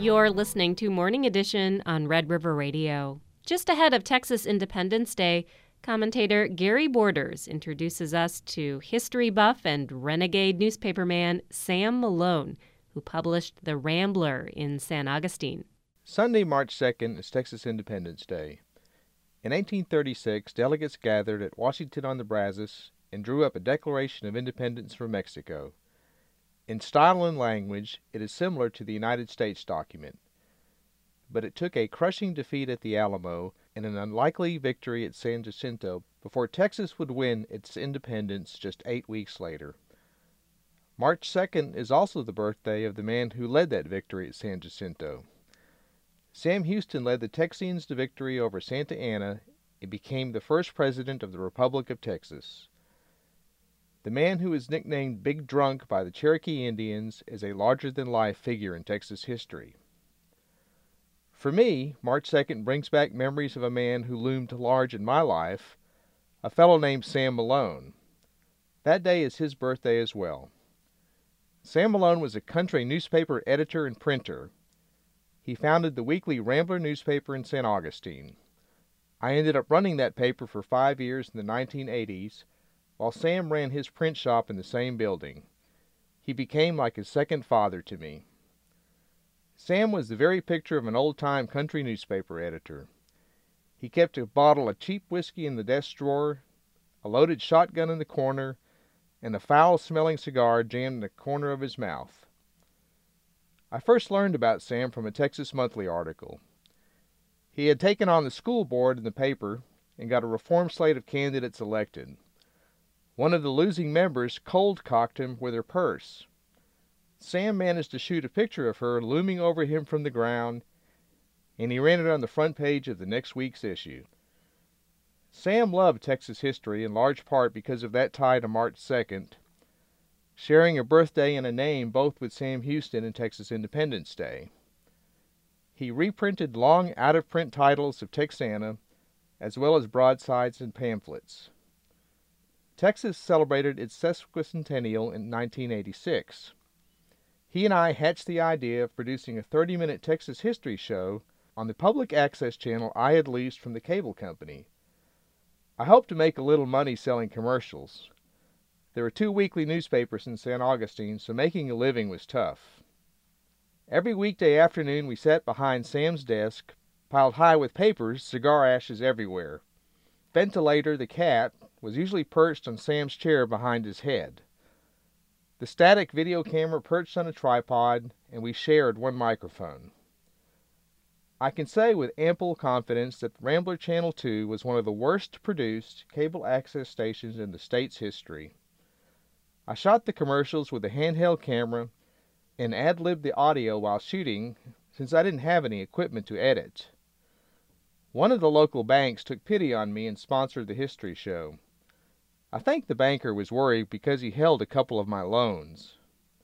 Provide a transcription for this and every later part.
You're listening to Morning Edition on Red River Radio. Just ahead of Texas Independence Day, commentator Gary Borders introduces us to history buff and renegade newspaperman Sam Malone, who published The Rambler in San Augustine. Sunday, March 2nd is Texas Independence Day. In 1836, delegates gathered at Washington on the Brazos and drew up a Declaration of Independence for Mexico. In style and language, it is similar to the United States document, but it took a crushing defeat at the Alamo and an unlikely victory at San Jacinto before Texas would win its independence just 8 weeks later. March 2nd is also the birthday of the man who led that victory at San Jacinto. Sam Houston led the Texians to victory over Santa Anna and became the first president of the Republic of Texas. The man who is nicknamed Big Drunk by the Cherokee Indians is a larger-than-life figure in Texas history. For me, March 2nd brings back memories of a man who loomed large in my life, a fellow named Sam Malone. That day is his birthday as well. Sam Malone was a country newspaper editor and printer. He founded the weekly Rambler newspaper in San Augustine. I ended up running that paper for 5 years in the 1980s, while Sam ran his print shop in the same building. He became like a second father to me. Sam was the very picture of an old-time country newspaper editor. He kept a bottle of cheap whiskey in the desk drawer, a loaded shotgun in the corner, and a foul-smelling cigar jammed in the corner of his mouth. I first learned about Sam from a Texas Monthly article. He had taken on the school board in the paper and got a reform slate of candidates elected. One of the losing members cold-cocked him with her purse. Sam managed to shoot a picture of her looming over him from the ground, and he ran it on the front page of the next week's issue. Sam loved Texas history in large part because of that tie to March 2nd, sharing a birthday and a name both with Sam Houston and Texas Independence Day. He reprinted long out-of-print titles of Texana, as well as broadsides and pamphlets. Texas celebrated its sesquicentennial in 1986. He and I hatched the idea of producing a 30-minute Texas history show on the public access channel I had leased from the cable company. I hoped to make a little money selling commercials. There were 2 weekly newspapers in San Augustine, so making a living was tough. Every weekday afternoon we sat behind Sam's desk, piled high with papers, cigar ashes everywhere. Ventilator, the cat, was usually perched on Sam's chair behind his head. The static video camera perched on a tripod, and we shared one microphone. I can say with ample confidence that Rambler Channel 2 was one of the worst produced cable access stations in the state's history. I shot the commercials with a handheld camera and ad-libbed the audio while shooting, since I didn't have any equipment to edit. One of the local banks took pity on me and sponsored the history show. I think the banker was worried because he held a couple of my loans.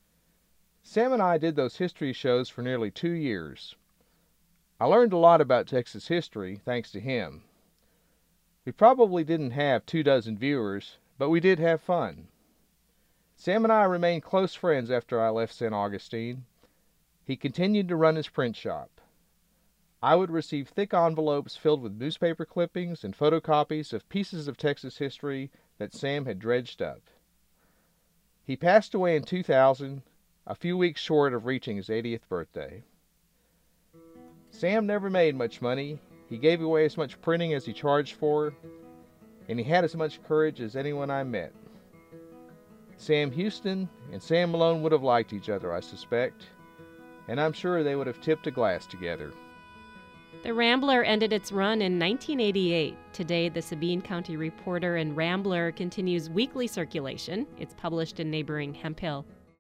Sam and I did those history shows for nearly 2 years. I learned a lot about Texas history thanks to him. We probably didn't have 24 viewers, but we did have fun. Sam and I remained close friends after I left San Augustine. He continued to run his print shop. I would receive thick envelopes filled with newspaper clippings and photocopies of pieces of Texas history that Sam had dredged up. He passed away in 2000, a few weeks short of reaching his 80th birthday. Sam never made much money. He gave away as much printing as he charged for, and he had as much courage as anyone I met. Sam Houston and Sam Malone would have liked each other, I suspect, and I'm sure they would have tipped a glass together. The Rambler ended its run in 1988. Today, the Sabine County Reporter and Rambler continues weekly circulation. It's published in neighboring Hemp Hill.